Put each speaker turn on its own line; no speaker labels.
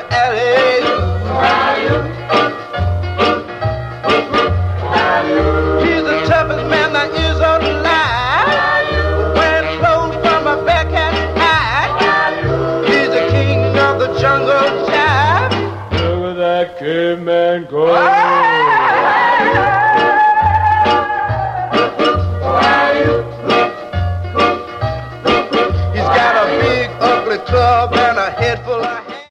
alley. He's the toughest man that is alive. Wearing clothes from a back and high. He's the king of the jungle jive.
Look at that caveman go.